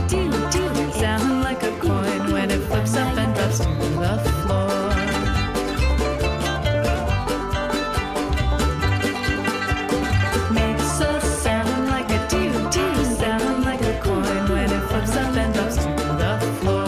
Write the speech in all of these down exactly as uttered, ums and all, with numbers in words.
do, do. Sound like a coin when it flips up and drops to the floor. Makes a sound like a do, do. Sound like a coin when it flips up and drops to the floor.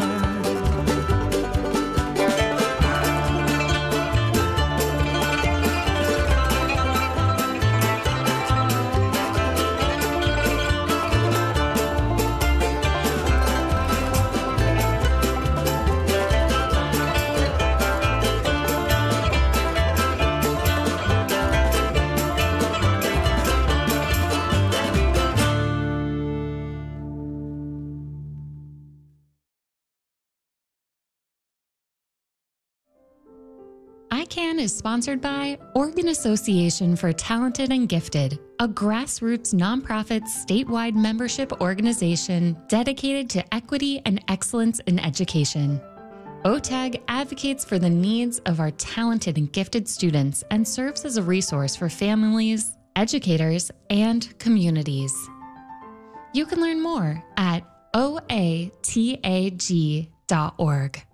I CAN is sponsored by Oregon Association for Talented and Gifted, a grassroots nonprofit statewide membership organization dedicated to equity and excellence in education. O T A G advocates for the needs of our talented and gifted students and serves as a resource for families, educators, and communities. You can learn more at O A T A G dot org.